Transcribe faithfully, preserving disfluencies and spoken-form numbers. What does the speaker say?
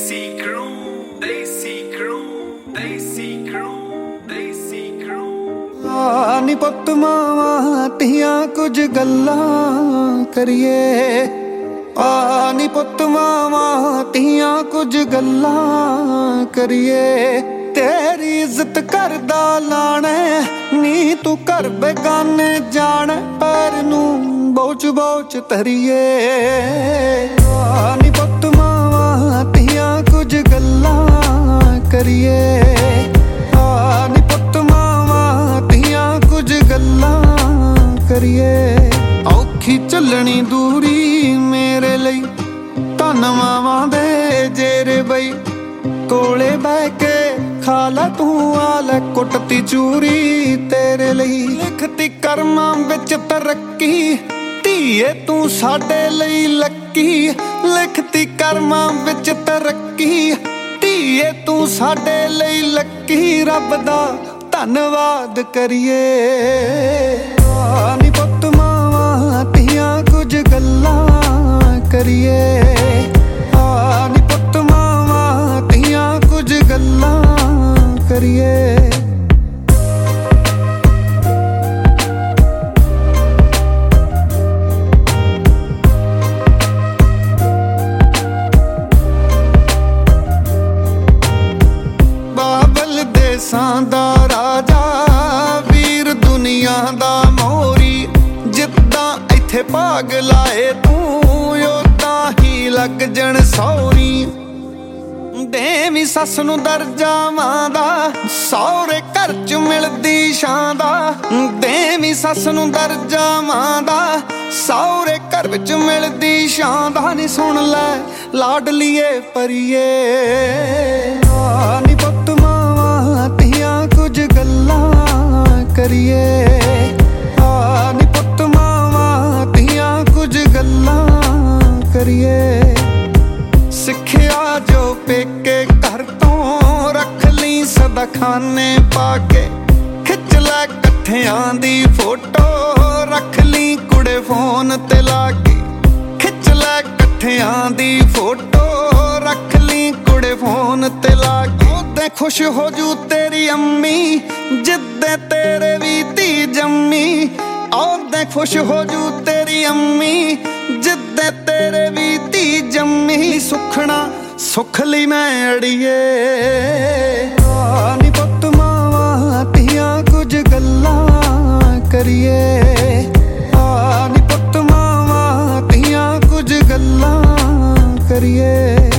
Desi crew, Desi crew, Desi crew, Desi crew। ਆ ਨੀ ਪੁੱਤ ਮਾਵਾਂ ਧੀਆਂ ਕੁਝ ਗੱਲਾਂ ਕਰੀਏ, ਆ ਨੀ ਪੁੱਤ ਮਾਵਾਂ ਧੀਆਂ ਕੁਝ ਗੱਲਾਂ ਕਰੀਏ। ਤੇਰੀ ਇੱਜ਼ਤ ਕਰਦਾ ਲਾਣੇ ਨੀ ਤੂੰ ਘਰ ਬੇਗਾਨੇ ਜਾਣ, ਪੈਰ ਨੂੰ ਬੋਚ ਬੋਚ ਧਰੀਏ। ਆ ਨੀ ਪੁੱਤ ਮਾਵਾਂ ਧੀਆਂ ਕੁਝ ਗੱਲਾਂ ਕਰੀਏ, ਆ ਨੀ ਪੁੱਤ ਮਾਵਾਂ ਧੀਆਂ ਕੁਝ ਗੱਲਾਂ ਕਰੀਏ। ਔਖੀ ਚੱਲਣੀ ਦੂਰੀ ਮੇਰੇ ਲਈ ਧੰਨ ਮਾਵਾਂ ਦੇ ਜੇਰੇ ਬਈ, ਕੋਲੇ ਬਹਿ ਕੇ ਖਾ ਲੈ ਤੂੰ ਆ ਲੈ ਕੁੱਟਤੀ ਚੂਰੀ ਤੇਰੇ ਲਈ। ਲਿਖਤੀ ਕਰਮਾਂ ਵਿੱਚ ਤਰੱਕੀ ਧੀਏ ਤੂੰ ਸਾਡੇ ਲਈ ਲੱਕੀ, ਲਿਖਤੀ ਕਰਮਾਂ ਵਿੱਚ ਤਰੱਕੀ ਧੀਏ ਤੂੰ ਸਾਡੇ ਲਈ ਲੱਕੀ। ਰੱਬ ਦਾ ਧੰਨਵਾਦ ਕਰੀਏ। ਆ ਨੀ ਪੁੱਤ ਮਾਵਾਂ ਧੀਆਂ ਕੁਝ ਗੱਲਾਂ ਕਰੀਏ, ਆ ਨੀ ਪੁੱਤ ਮਾਵਾਂ ਧੀਆਂ ਕੁਝ ਗੱਲਾਂ ਕਰੀਏ। ਬਾਬਲ ਦੇਸਾਂ ਦਾ ਰਾਜਾ ਵੀਰ ਦੁਨੀਆ ਦਾ ਮੋਰੀ, ਜਿੱਦਾਂ ਇੱਥੇ ਭਾਗ ਲਾਏ ਤੂੰ ਉਦਾਂ ਹੀ ਲੱਗ ਜਣ ਸੌਰੀ। ਦੇਵੀਂ ਸੱਸ ਨੂੰ ਦਰਜਾ ਮਾਂ ਦਾ ਸਹੁਰੇ ਘਰ ਚ ਮਿਲਦੀ ਛਾਂ ਦਾ, ਦੇਵੀਂ ਸੱਸ ਨੂੰ ਦਰਜਾ ਮਾਂ ਦਾ ਸਹੁਰੇ ਘਰ ਵਿੱਚ ਮਿਲਦੀ ਛਾਂ ਦਾ। ਨੀ ਸੁਣ ਲੈ ਲਾਡਲੀਏ ਪਰੀਏ। ਆ ਨੀ ਪੁੱਤ ਮਾਵਾਂ ਧੀਆਂ ਕੁਝ ਗੱਲਾਂ ਕਰੀਏ, ਆ ਨੀ ਪੁੱਤ ਮਾਵਾਂ ਧੀਆਂ ਕੁਝ ਗੱਲਾਂ ਕਰੀਏ। ਸਿੱਖਿਆ ਜੋ ਪੇਕੇ ਘਰ ਤੋਂ ਰੱਖ ਲਈ ਸਦਾ ਖਾਨੇ ਪਾ ਕੇ, ਖਿੱਚ ਲੈ ਇਕੱਠਿਆਂ ਦੀ ਫੋਟੋ ਰੱਖ ਲਈ ਕੁੜੇ ਫੋਨ ਤੇ ਲਾ ਕੇ, ਖਿੱਚ ਲੈ ਇਕੱਠਿਆਂ ਦੀ ਫੋਟੋ ਰੱਖ ਲਈ ਕੁੜੇ ਫੋਨ ਤੇ ਲਾ ਕੇ। ਉਹਦੇ ਖੁਸ਼ ਹੋ ਜੂ ਤੇਰੀ ਅੰਮੀ ਜਿੱਦੇ ਤੇਰੇ ਵੀ ਧੀ ਜੰਮੀ, ਉਹਦੇ ਖੁਸ਼ ਹੋ ਜੂ ਤੇਰੀ ਅੰਮੀ ਜਿੱਦੇ ਤੇਰੇ ਵੀ ਧੀ ਜੰਮੀ। ਸੁਖਣਾ ਸੁਖ ਲਈ ਮੈਂ ਅੜੀਏ। ਆ ਨੀ ਪੁੱਤ ਮਾਵਾਂ ਧੀਆਂ ਕੁਝ ਗੱਲਾਂ ਕਰੀਏ, ਆ ਨੀ ਪੁੱਤ ਮਾਵਾਂ ਧੀਆਂ ਕੁਝ ਗੱਲਾਂ ਕਰੀਏ।